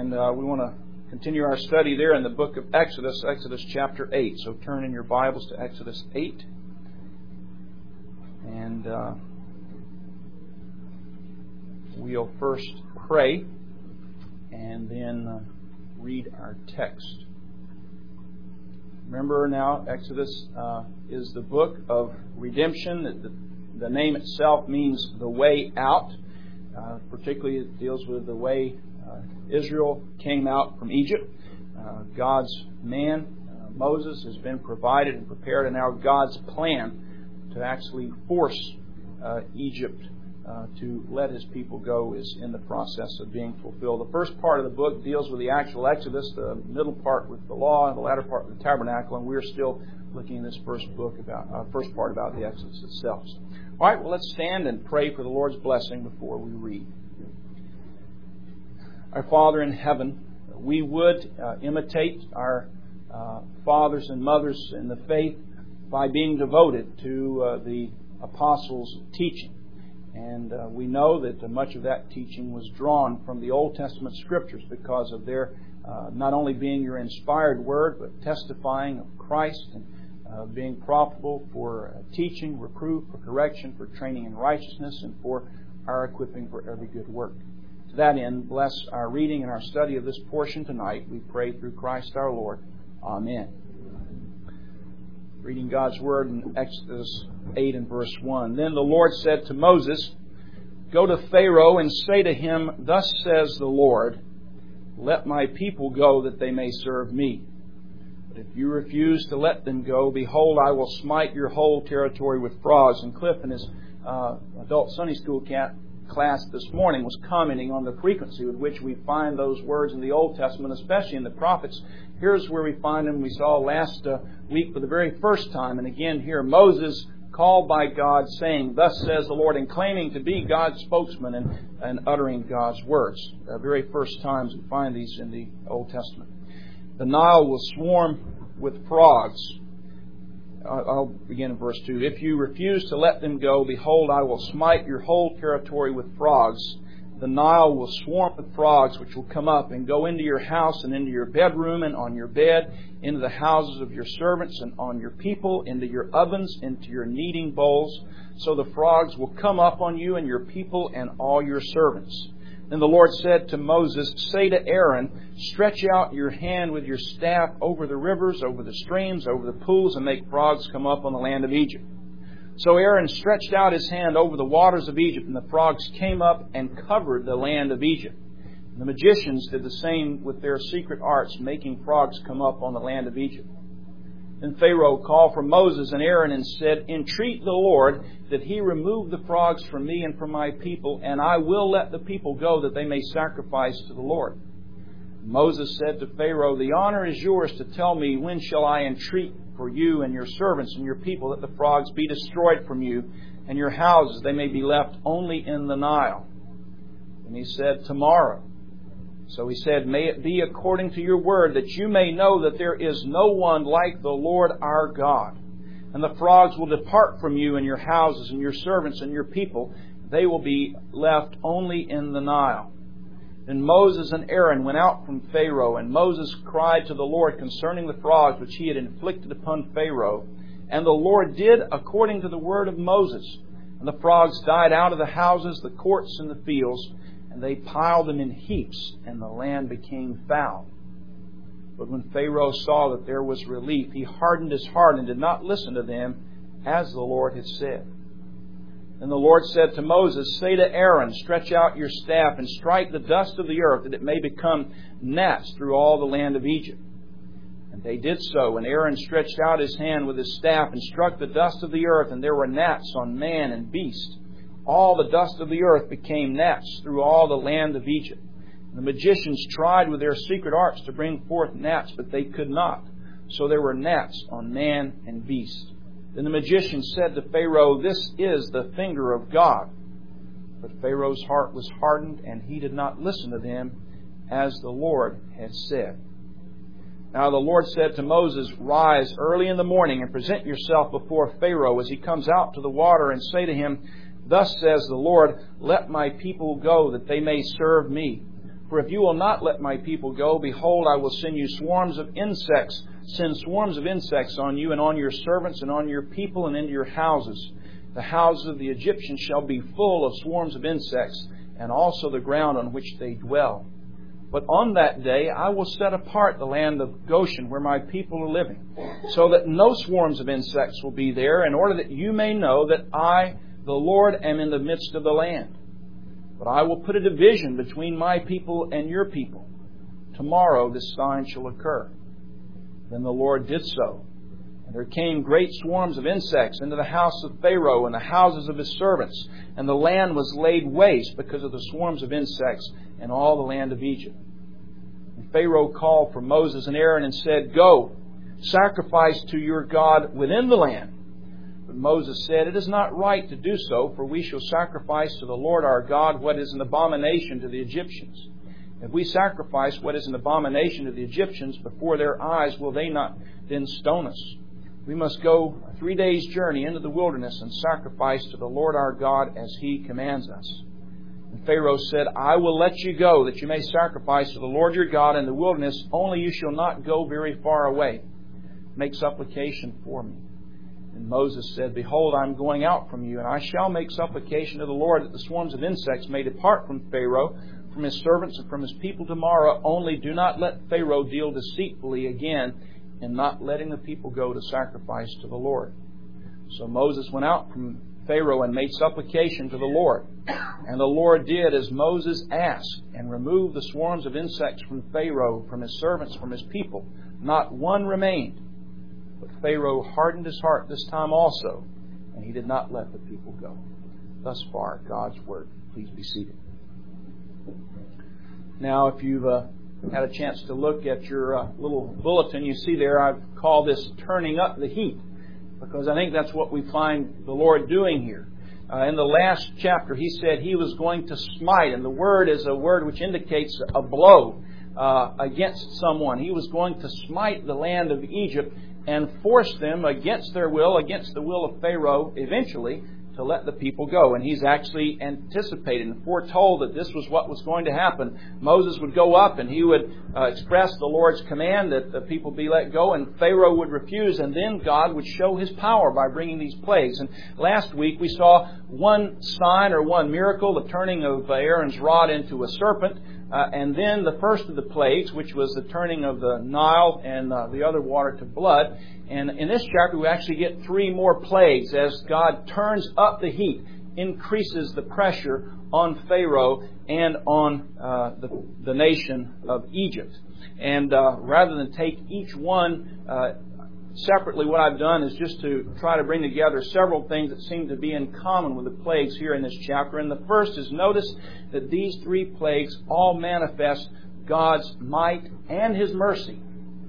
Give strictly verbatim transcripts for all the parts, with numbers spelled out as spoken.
And uh, we want to continue our study there in the book of Exodus, Exodus chapter eight. So turn in your Bibles to Exodus eight. And uh, we'll first pray and then uh, read our text. Remember now, Exodus uh, is the book of redemption. The, the name itself means the way out. Uh, particularly, it deals with the way uh, Israel came out from Egypt. Uh, God's man, uh, Moses, has been provided and prepared, and now God's plan to actually force uh, Egypt uh, to let His people go is in the process of being fulfilled. The first part of the book deals with the actual Exodus, the middle part with the law, and the latter part with the tabernacle, and we're still looking in this first book about uh, first part about the Exodus itself. All right, well, let's stand and pray for the Lord's blessing before we read. Our Father in heaven, we would uh, imitate our uh, fathers and mothers in the faith by being devoted to uh, the apostles' teaching. And uh, we know that uh, much of that teaching was drawn from the Old Testament Scriptures because of their uh, not only being your inspired word, but testifying of Christ and Uh, being profitable for uh, teaching, reproof, for correction, for training in righteousness, and for our equipping for every good work. To that end, bless our reading and our study of this portion tonight. We pray through Christ our Lord. Amen. Reading God's Word in Exodus eight and verse one. Then the Lord said to Moses, "Go to Pharaoh and say to him, Thus says the Lord, Let my people go that they may serve me. If you refuse to let them go, behold, I will smite your whole territory with frogs." And Cliff, in his uh, adult Sunday school cat class this morning, was commenting on the frequency with which we find those words in the Old Testament, especially in the prophets. Here's where we find them. We saw last uh, week for the very first time, and again here, Moses called by God, saying, "Thus says the Lord," and claiming to be God's spokesman and, and uttering God's words. The very first times we find these in the Old Testament. The Nile will swarm with frogs. I'll begin in verse two. "If you refuse to let them go, behold, I will smite your whole territory with frogs. The Nile will swarm with frogs, which will come up and go into your house and into your bedroom and on your bed, into the houses of your servants and on your people, into your ovens, into your kneading bowls. So the frogs will come up on you and your people and all your servants." Then the Lord said to Moses, "Say to Aaron, Stretch out your hand with your staff over the rivers, over the streams, over the pools, and make frogs come up on the land of Egypt." So Aaron stretched out his hand over the waters of Egypt, and the frogs came up and covered the land of Egypt. And the magicians did the same with their secret arts, making frogs come up on the land of Egypt. Then Pharaoh called for Moses and Aaron and said, "Entreat the Lord that He remove the frogs from me and from my people, and I will let the people go that they may sacrifice to the Lord." Moses said to Pharaoh, "The honor is yours to tell me when shall I entreat for you and your servants and your people that the frogs be destroyed from you, and your houses they may be left only in the Nile." And he said, "Tomorrow." So he said, "May it be according to your word, that you may know that there is no one like the Lord our God. And the frogs will depart from you and your houses and your servants and your people. They will be left only in the Nile." Then Moses and Aaron went out from Pharaoh, and Moses cried to the Lord concerning the frogs which he had inflicted upon Pharaoh. And the Lord did according to the word of Moses. And the frogs died out of the houses, the courts, and the fields, and they piled them in heaps, and the land became foul. But when Pharaoh saw that there was relief, he hardened his heart and did not listen to them, as the Lord had said. Then the Lord said to Moses, "Say to Aaron, Stretch out your staff and strike the dust of the earth, that it may become gnats through all the land of Egypt." And they did so, and Aaron stretched out his hand with his staff and struck the dust of the earth, and there were gnats on man and beast. All the dust of the earth became gnats through all the land of Egypt. And the magicians tried with their secret arts to bring forth gnats, but they could not. So there were gnats on man and beast. Then the magician said to Pharaoh, "This is the finger of God." But Pharaoh's heart was hardened, and he did not listen to them, as the Lord had said. Now the Lord said to Moses, "Rise early in the morning and present yourself before Pharaoh as he comes out to the water, and say to him, Thus says the Lord, Let my people go that they may serve me. For if you will not let my people go, behold, I will send you swarms of insects, send swarms of insects on you and on your servants and on your people and into your houses. The houses of the Egyptians shall be full of swarms of insects, and also the ground on which they dwell. But on that day I will set apart the land of Goshen, where my people are living, so that no swarms of insects will be there, in order that you may know that I, the Lord, am in the midst of the land. But I will put a division between my people and your people. Tomorrow this sign shall occur. Then the Lord did so. And there came great swarms of insects into the house of Pharaoh and the houses of his servants. And the land was laid waste because of the swarms of insects in all the land of Egypt. And Pharaoh called for Moses and Aaron and said, Go, sacrifice to your God within the land. But Moses said, It is not right to do so, for we shall sacrifice to the Lord our God what is an abomination to the Egyptians. If we sacrifice what is an abomination to the Egyptians before their eyes, will they not then stone us? We must go a three days' journey into the wilderness and sacrifice to the Lord our God as He commands us. And Pharaoh said, I will let you go, that you may sacrifice to the Lord your God in the wilderness, only you shall not go very far away. Make supplication for me. And Moses said, Behold, I am going out from you, and I shall make supplication to the Lord that the swarms of insects may depart from Pharaoh, from his servants, and from his people tomorrow. Only do not let Pharaoh deal deceitfully again in not letting the people go to sacrifice to the Lord. So Moses went out from Pharaoh and made supplication to the Lord. And the Lord did as Moses asked, and removed the swarms of insects from Pharaoh, from his servants, from his people. Not one remained. But Pharaoh hardened his heart this time also, and he did not let the people go. Thus far, God's Word. Please be seated. Now, if you've uh, had a chance to look at your uh, little bulletin, you see there I've called this Turning Up the Heat, because I think that's what we find the Lord doing here. Uh, in the last chapter, He said He was going to smite, and the word is a word which indicates a blow uh, against someone. He was going to smite the land of Egypt and force them against their will, against the will of Pharaoh, eventually, to let the people go. And He's actually anticipated and foretold that this was what was going to happen. Moses would go up and he would uh, express the Lord's command that the people be let go, and Pharaoh would refuse, and then God would show His power by bringing these plagues. And last week we saw one sign or one miracle, the turning of Aaron's rod into a serpent. Uh, and then the first of the plagues, which was the turning of the Nile and uh, the other water to blood. And in this chapter, we actually get three more plagues as God turns up the heat, increases the pressure on Pharaoh and on uh, the, the nation of Egypt. And uh, rather than take each one uh, separately, what I've done is just to try to bring together several things that seem to be in common with the plagues here in this chapter. And the first is, notice that these three plagues all manifest God's might and His mercy.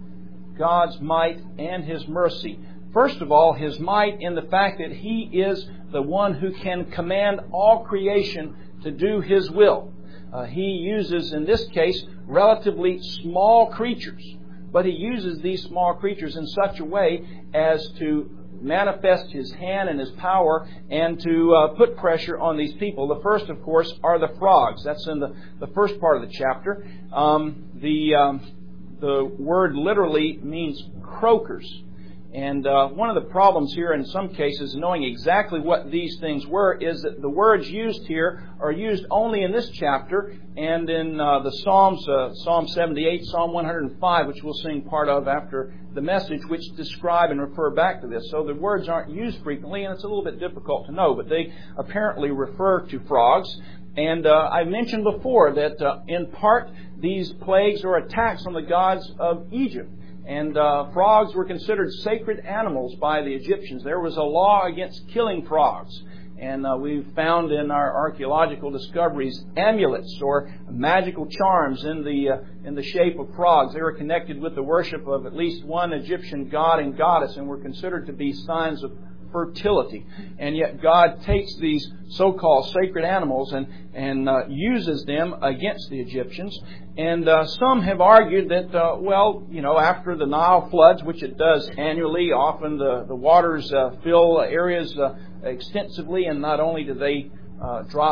God's might and His mercy. First of all, His might in the fact that He is the one who can command all creation to do His will. Uh, he uses, in this case, relatively small creatures. But He uses these small creatures in such a way as to manifest His hand and His power and to uh, put pressure on these people. The first, of course, are the frogs. That's in the, the first part of the chapter. Um, the, um, the word literally means croakers. And uh, one of the problems here in some cases, knowing exactly what these things were, is that the words used here are used only in this chapter and in uh, the Psalms, uh, Psalm seventy-eight, Psalm one hundred five, which we'll sing part of after the message, which describe and refer back to this. So the words aren't used frequently, and it's a little bit difficult to know, but they apparently refer to frogs. And uh, I mentioned before that uh, in part these plagues are attacks on the gods of Egypt. And uh, frogs were considered sacred animals by the Egyptians. There was a law against killing frogs. And uh, we've found in our archaeological discoveries amulets or magical charms in the uh, in the shape of frogs. They were connected with the worship of at least one Egyptian god and goddess and were considered to be signs of fertility. And yet God takes these so-called sacred animals and, and uh, uses them against the Egyptians. And uh, some have argued that, uh, well, you know, after the Nile floods, which it does annually, often the, the waters uh, fill areas uh, extensively, and not only do they uh, drop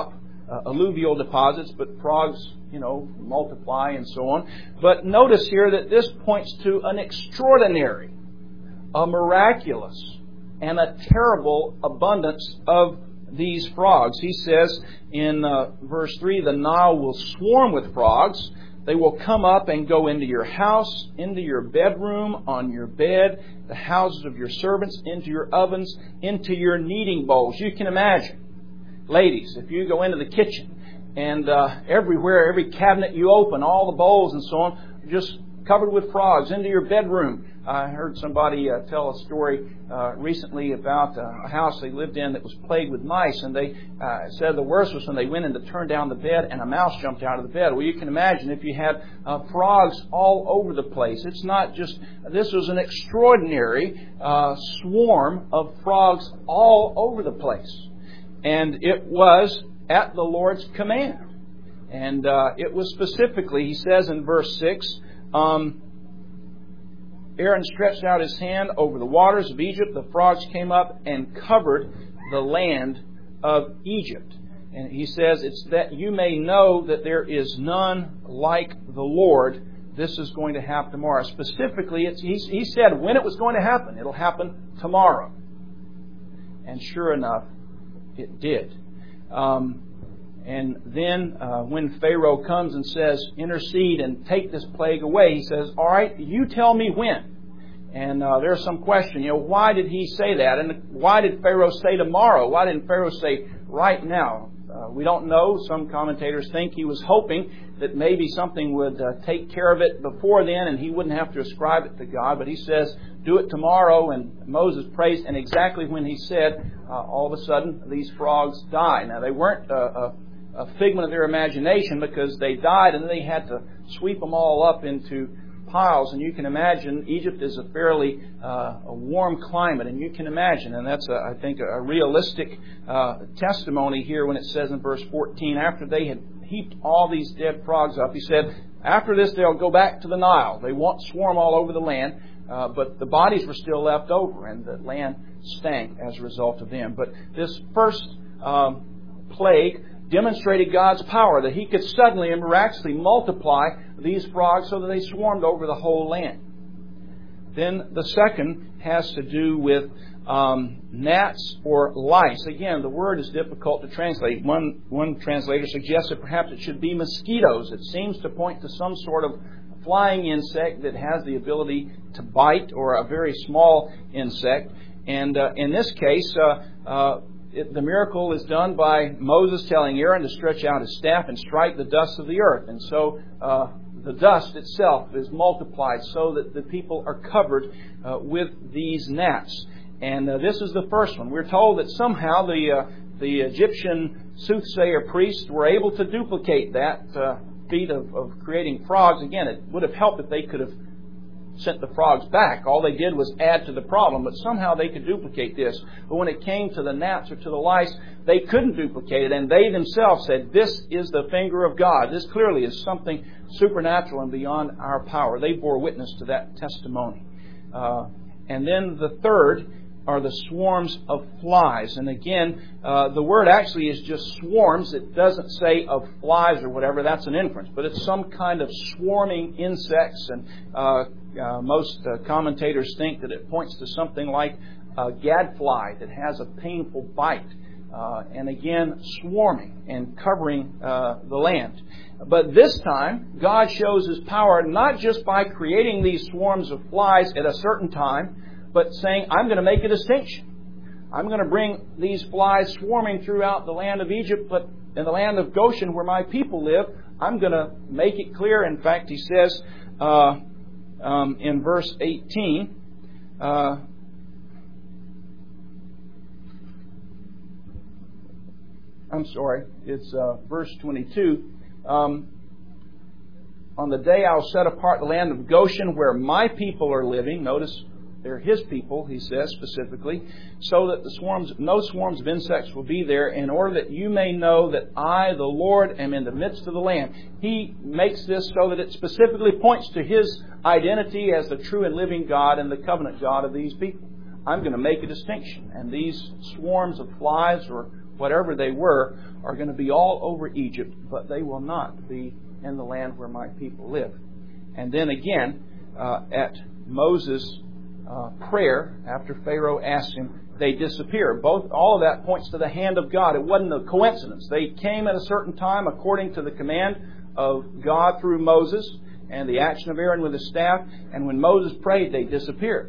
uh, alluvial deposits, but frogs, you know, multiply and so on. But notice here that this points to an extraordinary, a miraculous, and a terrible abundance of these frogs. He says in uh, verse three, the Nile will swarm with frogs. They will come up and go into your house, into your bedroom, on your bed, the houses of your servants, into your ovens, into your kneading bowls. You can imagine, ladies, if you go into the kitchen and uh, everywhere, every cabinet you open, all the bowls and so on, just covered with frogs, into your bedroom. I heard somebody uh, tell a story uh, recently about uh, a house they lived in that was plagued with mice, and they uh, said the worst was when they went in to turn down the bed and a mouse jumped out of the bed. Well, you can imagine if you had uh, frogs all over the place. It's not just, this was an extraordinary uh, swarm of frogs all over the place. And it was at the Lord's command. And uh, it was specifically, he says in verse six, um, Aaron stretched out his hand over the waters of Egypt. The frogs came up and covered the land of Egypt. And he says, it's that you may know that there is none like the Lord. This is going to happen tomorrow. Specifically, it's, he, he said when it was going to happen. It'll happen tomorrow. And sure enough, it did. Um, and then uh, when Pharaoh comes and says, intercede and take this plague away, he says, all right, you tell me when. And uh, there's some question, you know, why did he say that? And why did Pharaoh say tomorrow? Why didn't Pharaoh say right now? Uh, we don't know. Some commentators think he was hoping that maybe something would uh, take care of it before then and he wouldn't have to ascribe it to God. But he says, do it tomorrow. And Moses prays. And exactly when he said, uh, all of a sudden, these frogs die. Now, they weren't uh, a, a figment of their imagination because they died and then they had to sweep them all up into piles. And you can imagine, Egypt is a fairly uh, a warm climate, and you can imagine, and that's, a, I think, a realistic uh, testimony here when it says in verse fourteen, after they had heaped all these dead frogs up, he said, after this they'll go back to the Nile. They won't swarm all over the land, uh, but the bodies were still left over, and the land stank as a result of them. But this first um, plague demonstrated God's power, that He could suddenly and miraculously multiply these frogs so that they swarmed over the whole land. Then the second has to do with um, gnats or lice. Again, the word is difficult to translate. One, one translator suggests that perhaps it should be mosquitoes. It seems to point to some sort of flying insect that has the ability to bite, or a very small insect. And uh, in this case, uh, uh, It, the miracle is done by Moses telling Aaron to stretch out his staff and strike the dust of the earth. And so uh, the dust itself is multiplied so that the people are covered uh, with these gnats. And uh, this is the first one. We're told that somehow the uh, the Egyptian soothsayer priests were able to duplicate that uh, feat of, of creating frogs. Again, it would have helped if they could have sent the frogs back. All they did was add to the problem, but somehow they could duplicate this. But when it came to the gnats or to the lice, they couldn't duplicate it, and they themselves said, this is the finger of God. This clearly is something supernatural and beyond our power. They bore witness to that testimony. Uh, and then the third are the swarms of flies. And again, uh, the word actually is just swarms. It doesn't say of flies or whatever. That's an inference. But it's some kind of swarming insects. And uh, uh, most uh, commentators think that it points to something like a gadfly that has a painful bite. Uh, and again, swarming and covering uh, the land. But this time, God shows His power not just by creating these swarms of flies at a certain time, but saying, I'm going to make a distinction. I'm going to bring these flies swarming throughout the land of Egypt, but in the land of Goshen where my people live, I'm going to make it clear. In fact, He says uh, um, in verse eighteen, uh, I'm sorry, it's uh, verse twenty-two. Um, On the day I'll set apart the land of Goshen where my people are living. Notice, they're His people, He says specifically, so that the swarms, no swarms of insects will be there, in order that you may know that I, the Lord, am in the midst of the land. He makes this so that it specifically points to His identity as the true and living God and the covenant God of these people. I'm going to make a distinction. And these swarms of flies or whatever they were, are going to be all over Egypt, but they will not be in the land where my people live. And then again, uh, at Moses' uh, prayer, after Pharaoh asked him, they disappear. Both, all of that points to the hand of God. It wasn't a coincidence. They came at a certain time according to the command of God through Moses and the action of Aaron with his staff. And when Moses prayed, they disappeared.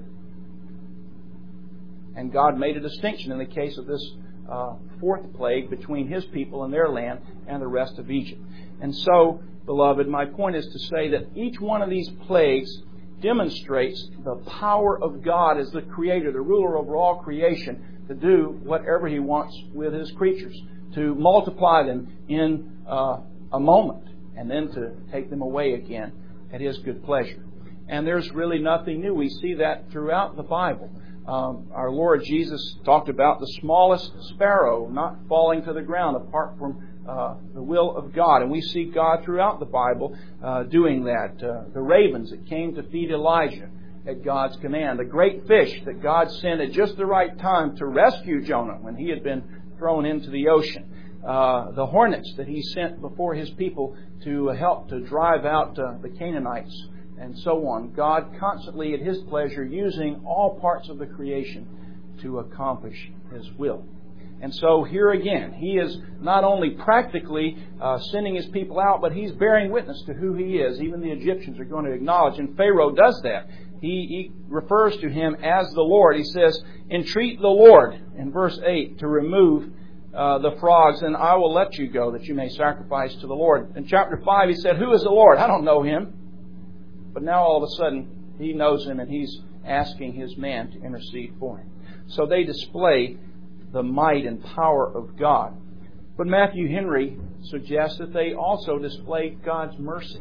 And God made a distinction in the case of this uh, fourth plague between His people and their land and the rest of Egypt. And so, beloved, my point is to say that each one of these plagues demonstrates the power of God as the Creator, the ruler over all creation, to do whatever He wants with His creatures, to multiply them in uh, a moment, and then to take them away again at His good pleasure. And there's really nothing new. We see that throughout the Bible. Um, our Lord Jesus talked about the smallest sparrow not falling to the ground apart from uh, the will of God. And we see God throughout the Bible uh, doing that. Uh, the ravens that came to feed Elijah at God's command. The great fish that God sent at just the right time to rescue Jonah when he had been thrown into the ocean. Uh, the hornets that He sent before His people to help to drive out uh, the Canaanites. And so on. God constantly at His pleasure using all parts of the creation to accomplish His will. And so here again, He is not only practically uh, sending His people out, but He's bearing witness to who He is. Even the Egyptians are going to acknowledge, and Pharaoh does that. He, he refers to Him as the Lord. He says, "Entreat the Lord," in verse eight, "to remove uh, the frogs, and I will let you go, that you may sacrifice to the Lord." In chapter five, He said, "Who is the Lord? I don't know Him." But now all of a sudden, He knows Him and He's asking His man to intercede for Him. So they display the might and power of God. But Matthew Henry suggests that they also display God's mercy,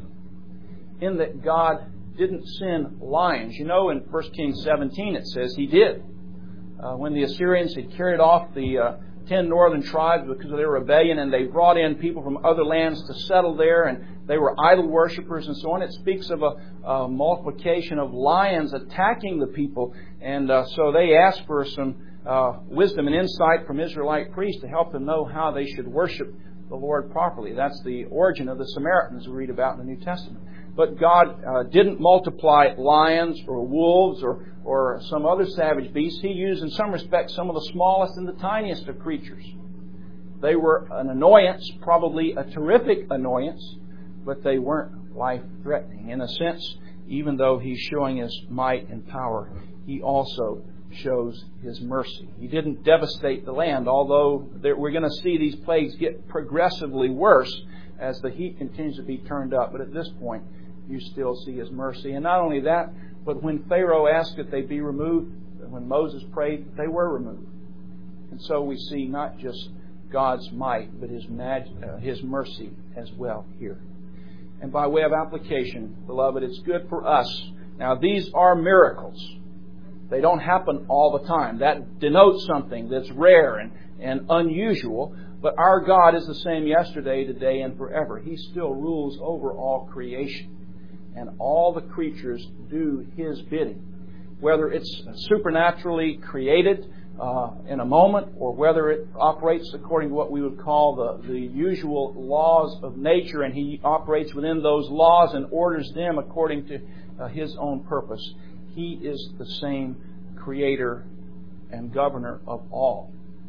in that God didn't send lions. You know, in First Kings seventeen it says He did. Uh, when the Assyrians had carried off the uh, ten northern tribes because of their rebellion, and they brought in people from other lands to settle there, and they were idol worshippers and so on. It speaks of a, a multiplication of lions attacking the people. And uh, so they asked for some uh, wisdom and insight from Israelite priests to help them know how they should worship the Lord properly. That's the origin of the Samaritans we read about in the New Testament. But God uh, didn't multiply lions or wolves or, or some other savage beasts. He used, in some respects, some of the smallest and the tiniest of creatures. They were an annoyance, probably a terrific annoyance, but they weren't life-threatening. In a sense, even though He's showing His might and power, He also shows His mercy. He didn't devastate the land, although we're going to see these plagues get progressively worse as the heat continues to be turned up. But at this point, you still see His mercy. And not only that, but when Pharaoh asked that they be removed, when Moses prayed, they were removed. And so we see not just God's might, but His, mag- uh, His mercy as well here. And by way of application, beloved, it's good for us. Now, these are miracles. They don't happen all the time. That denotes something that's rare and, and unusual. But our God is the same yesterday, today, and forever. He still rules over all creation. And all the creatures do His bidding. Whether it's supernaturally created uh, in a moment, or whether it operates according to what we would call the, the usual laws of nature, and He operates within those laws and orders them according to uh, His own purpose. He is the same Creator and Governor of all.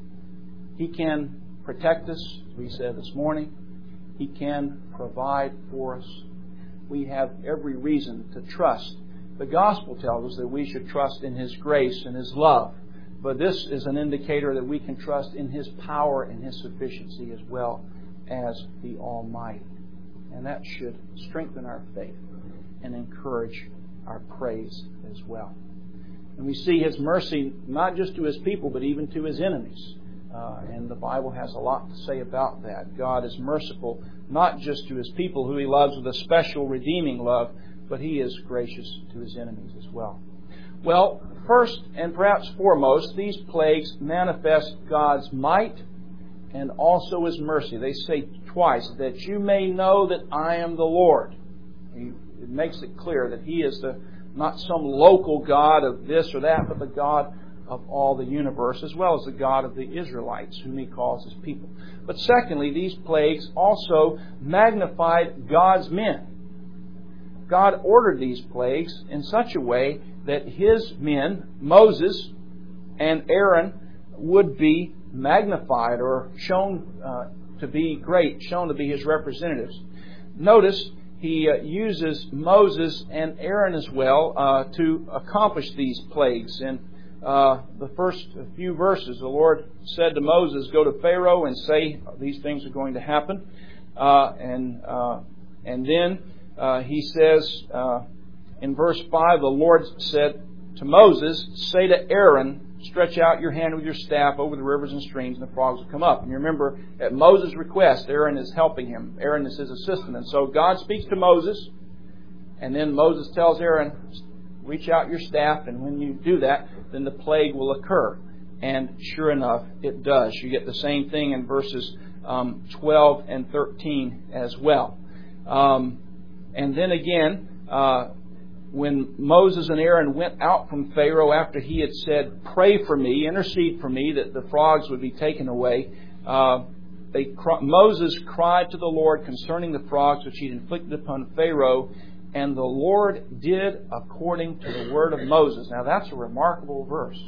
He can protect us, as we said this morning. He can provide for us. We have every reason to trust. The Gospel tells us that we should trust in His grace and His love. But this is an indicator that we can trust in His power and His sufficiency as well as the Almighty. And that should strengthen our faith and encourage our praise as well. And we see His mercy not just to His people, but even to His enemies. Uh, and the Bible has a lot to say about that. God is merciful not just to His people who He loves with a special redeeming love, but He is gracious to His enemies as well. Well, first and perhaps foremost, these plagues manifest God's might and also His mercy. They say twice, that you may know that I am the Lord. He, it makes it clear that He is the not some local God of this or that, but the God of all the universe, as well as the God of the Israelites, whom He calls His people. But secondly, these plagues also magnified God's men. God ordered these plagues in such a way that His men, Moses and Aaron, would be magnified or shown uh, to be great, shown to be His representatives. Notice He uh, uses Moses and Aaron as well uh, to accomplish these plagues. In uh, the first few verses, the Lord said to Moses, "Go to Pharaoh and say these things are going to happen." Uh, and uh, and then uh, He says uh, in verse five, the Lord said to Moses, "Say to Aaron, stretch out your hand with your staff over the rivers and streams, and the frogs will come up." And you remember, at Moses' request, Aaron is helping him. Aaron is his assistant. And so God speaks to Moses, and then Moses tells Aaron, reach out your staff, and when you do that, then the plague will occur. And sure enough, it does. You get the same thing in verses um, twelve and thirteen as well. Um, and then again, uh, when Moses and Aaron went out from Pharaoh after he had said, "Pray for me, intercede for me, that the frogs would be taken away," uh, they, Moses cried to the Lord concerning the frogs which he had inflicted upon Pharaoh, and the Lord did according to the word of Moses. Now that's a remarkable verse.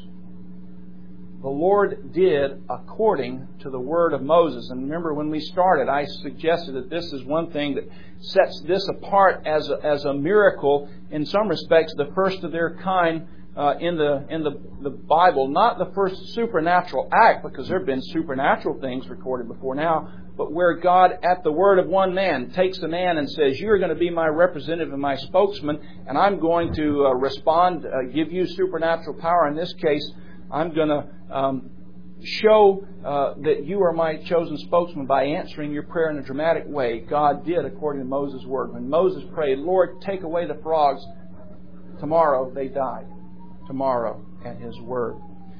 The Lord did according to the word of Moses. And remember, when we started, I suggested that this is one thing that sets this apart as a, as a miracle, in some respects, the first of their kind uh, in the in the, the Bible. Not the first supernatural act, because there have been supernatural things recorded before now, but where God, at the word of one man, takes a man and says, "You're going to be my representative and my spokesman, and I'm going to uh, respond, uh, give you supernatural power. In this case, I'm going to um, show uh, that you are my chosen spokesman by answering your prayer in a dramatic way." God did according to Moses' word. When Moses prayed, "Lord, take away the frogs," tomorrow they died. Tomorrow at His word.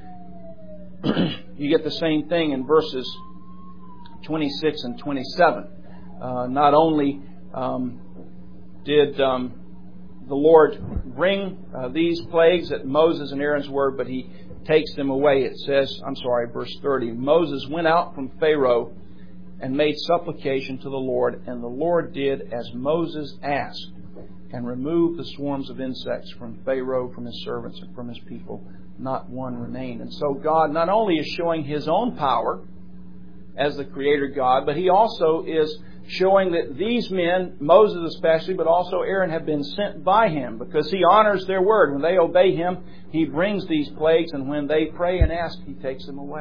You get the same thing in verses twenty-six and twenty-seven. Uh, not only um, did um, the Lord bring uh, these plagues at Moses and Aaron's word, but He takes them away. It says, I'm sorry, verse thirty, "Moses went out from Pharaoh and made supplication to the Lord, and the Lord did as Moses asked, and removed the swarms of insects from Pharaoh, from his servants, and from his people. Not one remained." And so God not only is showing His own power as the Creator God, but He also is showing that these men, Moses especially, but also Aaron, have been sent by Him, because He honors their word. When they obey Him, He brings these plagues, and when they pray and ask, He takes them away.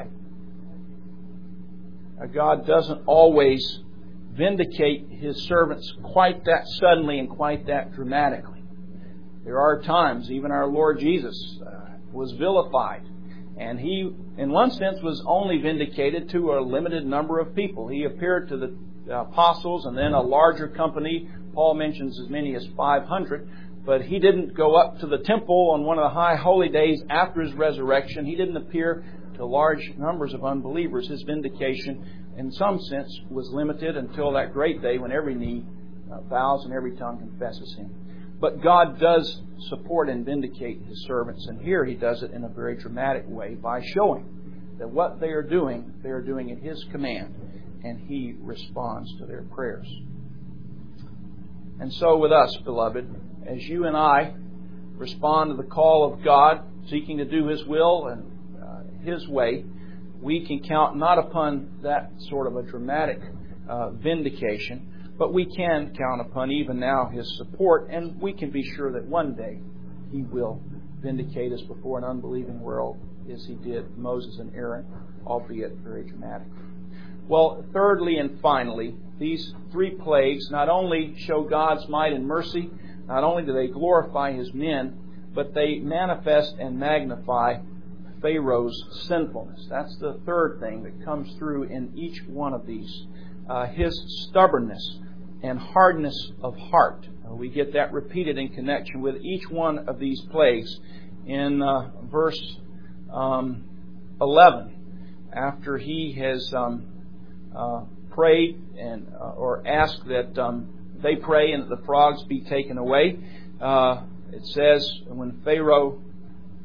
Now, God doesn't always vindicate His servants quite that suddenly and quite that dramatically. There are times, even our Lord Jesus uh, was vilified, and He, in one sense, was only vindicated to a limited number of people. He appeared to the apostles and then a larger company. Paul mentions as many as five hundred. But He didn't go up to the temple on one of the high holy days after His resurrection. He didn't appear to large numbers of unbelievers. His vindication, in some sense, was limited until that great day when every knee bows and every tongue confesses Him. But God does support and vindicate His servants. And here He does it in a very dramatic way by showing that what they are doing, they are doing at His command. And He responds to their prayers. And so with us, beloved, as you and I respond to the call of God, seeking to do His will and uh, His way, we can count not upon that sort of a dramatic uh, vindication, but we can count upon even now His support, and we can be sure that one day He will vindicate us before an unbelieving world, as He did Moses and Aaron, albeit very dramatically. Well, thirdly and finally, these three plagues not only show God's might and mercy, not only do they glorify His men, but they manifest and magnify Pharaoh's sinfulness. That's the third thing that comes through in each one of these. Uh, his stubbornness and hardness of heart. Uh, we get that repeated in connection with each one of these plagues. In uh, verse um, eleven, after he has um, uh, prayed and uh, or asked that um, they pray and that the frogs be taken away, uh, it says, when Pharaoh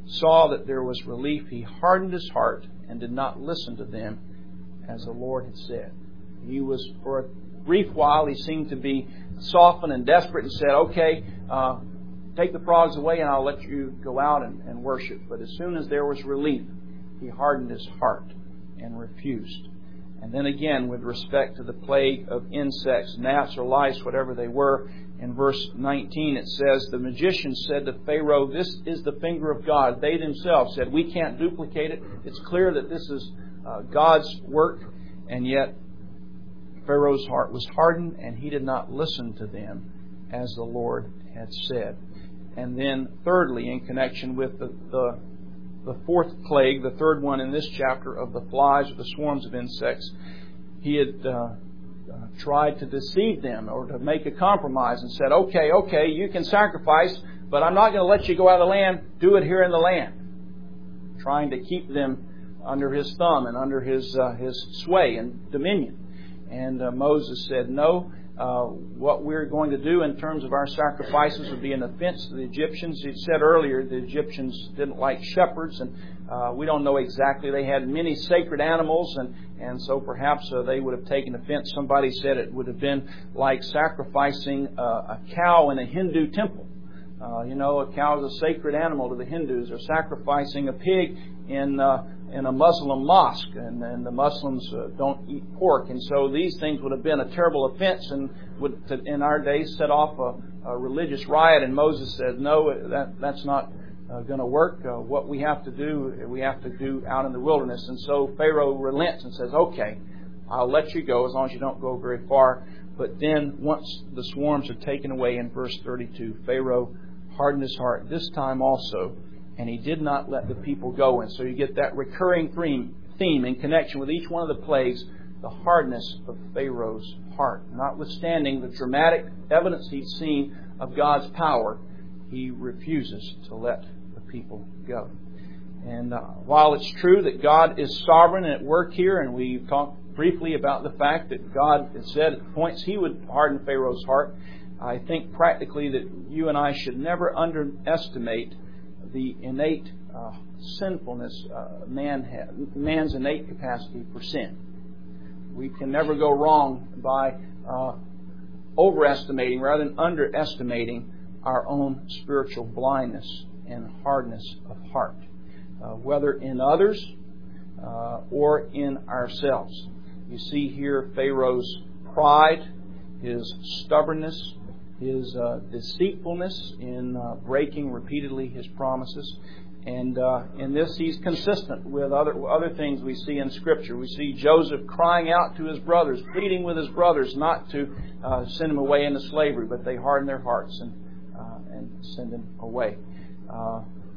saw that there was relief, he hardened his heart and did not listen to them as the Lord had said. He was, for a brief while, he seemed to be softened and desperate and said, okay, uh, take the frogs away and I'll let you go out and, and worship. But as soon as there was relief, he hardened his heart and refused. And then again, with respect to the plague of insects, gnats or lice, whatever they were, in verse nineteen it says, the magician said to Pharaoh, this is the finger of God. They themselves said, we can't duplicate it. It's clear that this is uh, God's work. And yet Pharaoh's heart was hardened and he did not listen to them as the Lord had said. And then thirdly, in connection with the, the The fourth plague, the third one in this chapter of the flies or the swarms of insects, he had uh, uh, tried to deceive them or to make a compromise and said, okay, okay, you can sacrifice, but I'm not going to let you go out of the land. Do it here in the land. Trying to keep them under his thumb and under his uh, his sway and dominion. And uh, Moses said, no. Uh, what we're going to do in terms of our sacrifices would be an offense to the Egyptians. He said earlier the Egyptians didn't like shepherds, and uh, we don't know exactly. They had many sacred animals, and, and so perhaps uh, they would have taken offense. Somebody said it would have been like sacrificing uh, a cow in a Hindu temple. Uh, you know, a cow is a sacred animal to the Hindus, or sacrificing a pig in uh, in a Muslim mosque, and, and the Muslims uh, don't eat pork, and so these things would have been a terrible offense and would, to, in our days, set off a, a religious riot. And Moses said, "No, that that's not uh, going to work. Uh, what we have to do, we have to do out in the wilderness." And so Pharaoh relents and says, "Okay, I'll let you go as long as you don't go very far." But then, once the swarms are taken away, in verse thirty-two, Pharaoh hardened his heart this time also, and he did not let the people go. And so you get that recurring theme, theme in connection with each one of the plagues, the hardness of Pharaoh's heart. Notwithstanding the dramatic evidence he'd seen of God's power, he refuses to let the people go. And uh, while it's true that God is sovereign and at work here, and we've talked briefly about the fact that God had said at points he would harden Pharaoh's heart, I think practically that you and I should never underestimate the innate uh, sinfulness uh, man ha- man's innate capacity for sin. We can never go wrong by uh, overestimating rather than underestimating our own spiritual blindness and hardness of heart, uh, whether in others uh, or in ourselves. You see here Pharaoh's pride, his stubbornness, his uh, deceitfulness in uh, breaking repeatedly his promises. And uh, in this he's consistent with other other things we see in Scripture. We see Joseph crying out to his brothers, pleading with his brothers not to uh, send him away into slavery, but they harden their hearts and, uh, and send him away. Uh,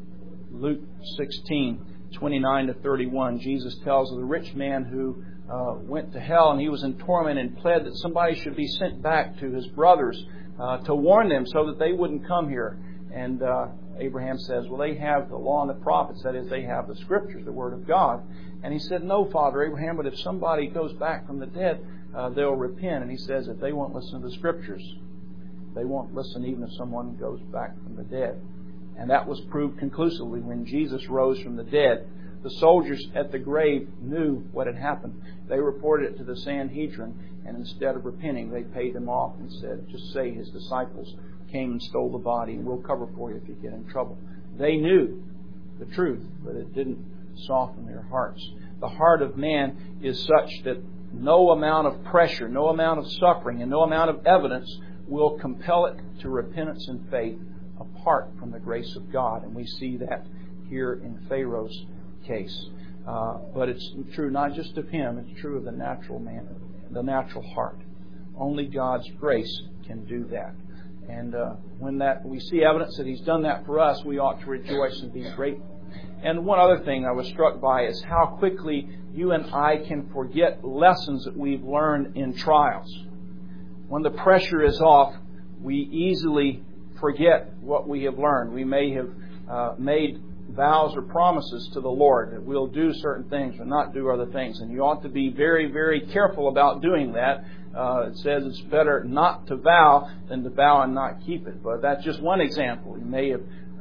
Luke sixteen, twenty-nine to thirty-one, Jesus tells of the rich man who uh, went to hell, and he was in torment and pled that somebody should be sent back to his brothers Uh, to warn them so that they wouldn't come here. And uh, Abraham says, well, they have the law and the prophets. That is, they have the Scriptures, the Word of God. And he said, no, Father Abraham, but if somebody goes back from the dead, uh, they'll repent. And he says, if they won't listen to the Scriptures, they won't listen even if someone goes back from the dead. And that was proved conclusively when Jesus rose from the dead. The soldiers at the grave knew what had happened. They reported it to the Sanhedrin, and instead of repenting, they paid them off and said, just say his disciples came and stole the body, and we'll cover for you if you get in trouble. They knew the truth, but it didn't soften their hearts. The heart of man is such that no amount of pressure, no amount of suffering, and no amount of evidence will compel it to repentance and faith apart from the grace of God. And we see that here in Pharaoh's case. Uh, but it's true not just of him, it's true of the natural man, the natural heart. Only God's grace can do that. And uh, when that we see evidence that he's done that for us, we ought to rejoice and be grateful. And one other thing I was struck by is how quickly you and I can forget lessons that we've learned in trials. When the pressure is off, we easily forget what we have learned. We may have uh, made vows or promises to the Lord that we'll do certain things or not do other things. And you ought to be very, very careful about doing that. Uh, it says it's better not to vow than to vow and not keep it. But that's just one example. You may have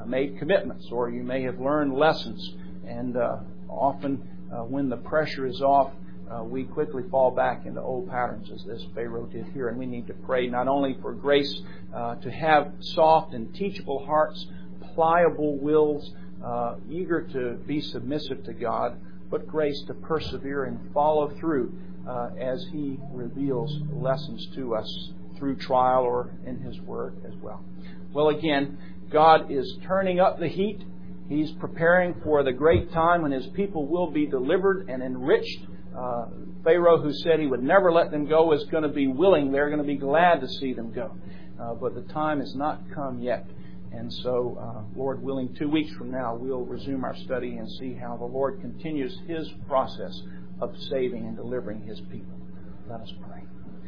made commitments, or you may have learned lessons. And uh, often uh, when the pressure is off, uh, we quickly fall back into old patterns, as this Pharaoh did here. And we need to pray not only for grace uh, to have soft and teachable hearts, pliable wills, uh, eager to be submissive to God, but grace to persevere and follow through uh, as He reveals lessons to us through trial or in His Word as well. Well, again, God is turning up the heat. He's preparing for the great time when His people will be delivered and enriched. Uh, Pharaoh, who said he would never let them go, is going to be willing. They're going to be glad to see them go. Uh, but the time has not come yet. And so, uh, Lord willing, two weeks from now, we'll resume our study and see how the Lord continues His process of saving and delivering His people. Let us pray.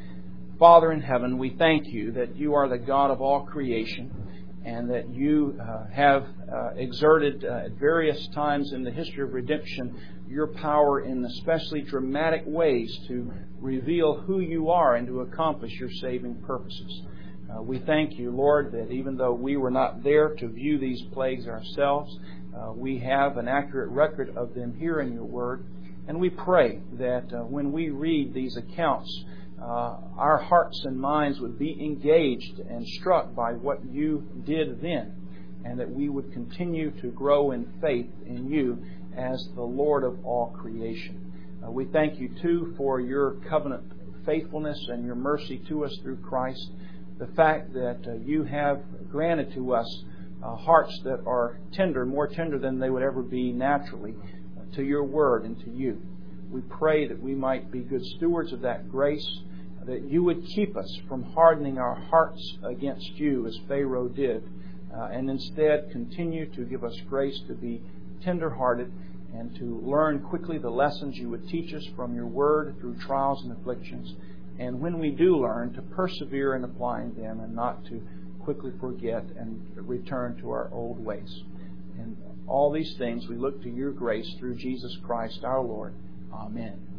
Father in heaven, we thank You that You are the God of all creation, and that You uh, have uh, exerted uh, at various times in the history of redemption Your power in especially dramatic ways to reveal who You are and to accomplish Your saving purposes. Uh, we thank You, Lord, that even though we were not there to view these plagues ourselves, uh, we have an accurate record of them here in Your Word. And we pray that uh, when we read these accounts, uh, our hearts and minds would be engaged and struck by what You did then, and that we would continue to grow in faith in You as the Lord of all creation. Uh, we thank You, too, for Your covenant faithfulness and Your mercy to us through Christ. The fact that uh, You have granted to us uh, hearts that are tender, more tender than they would ever be naturally, uh, to Your Word and to You. We pray that we might be good stewards of that grace, that You would keep us from hardening our hearts against You as Pharaoh did, uh, and instead continue to give us grace to be tender-hearted and to learn quickly the lessons You would teach us from Your Word through trials and afflictions. And when we do learn, to persevere in applying them and not to quickly forget and return to our old ways. And all these things we look to Your grace through Jesus Christ our Lord. Amen.